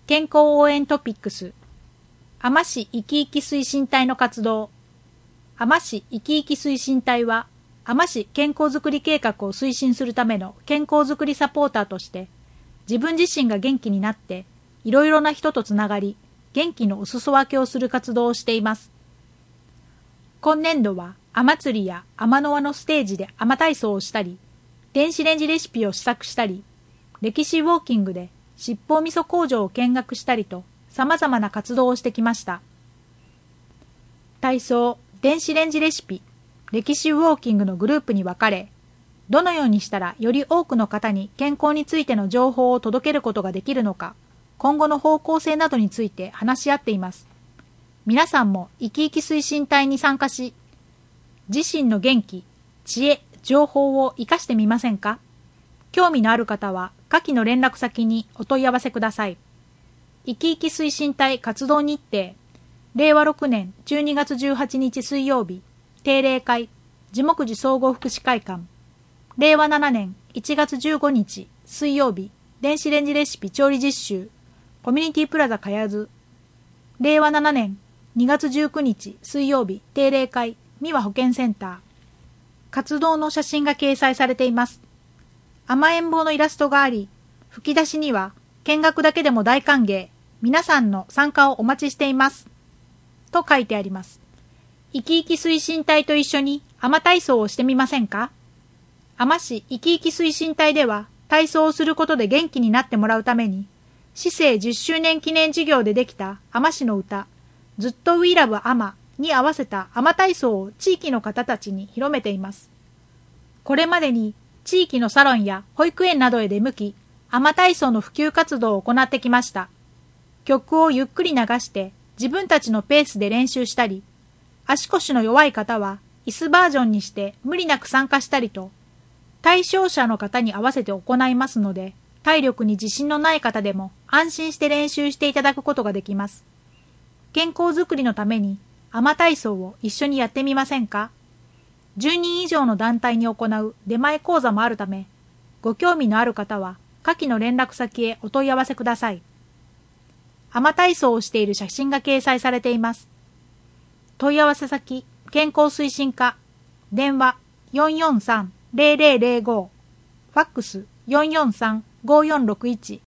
健康応援トピックス。海士いきいき推進隊の活動。海士いきいき推進隊は、海士健康づくり計画を推進するための健康づくりサポーターとして、自分自身が元気になって、いろいろな人とつながり、元気のお裾分けをする活動をしています。今年度は、海釣りや海の輪のステージで海体操をしたり、電子レンジレシピを試作したり、歴史ウォーキングで七宝味噌工場を見学したりと、様々な活動をしてきました。体操、電子レンジレシピ、歴史ウォーキングのグループに分かれ、どのようにしたらより多くの方に健康についての情報を届けることができるのか、今後の方向性などについて話し合っています。皆さんもいきいき推進隊に参加し、自身の元気、知恵、情報を活かしてみませんか？興味のある方は下記の連絡先にお問い合わせください。いきいき推進隊活動日程、令和6年12月18日水曜日、定例会、地木寺総合福祉会館。令和7年1月15日水曜日、電子レンジレシピ調理実習、コミュニティプラザかやず。令和7年2月19日水曜日、定例会、三輪保健センター。活動の写真が掲載されています。甘えん坊のイラストがあり、吹き出しには、見学だけでも大歓迎、皆さんの参加をお待ちしています。と書いてあります。いきいき推進隊と一緒に海体操をしてみませんか？海士いきいき推進隊では、体操をすることで元気になってもらうために、市政10周年記念事業でできた海士の歌、ずっと We Love 海に合わせた海体操を地域の方たちに広めています。これまでに地域のサロンや保育園などへ出向き、海体操の普及活動を行ってきました。曲をゆっくり流して自分たちのペースで練習したり、足腰の弱い方は椅子バージョンにして無理なく参加したりと、対象者の方に合わせて行いますので、体力に自信のない方でも安心して練習していただくことができます。健康づくりのために海体操を一緒にやってみませんか？10人以上の団体に行う出前講座もあるため、ご興味のある方は下記の連絡先へお問い合わせください。海体操をしている写真が掲載されています。問い合わせ先、健康推進課、電話443-0005、ファックス443-5461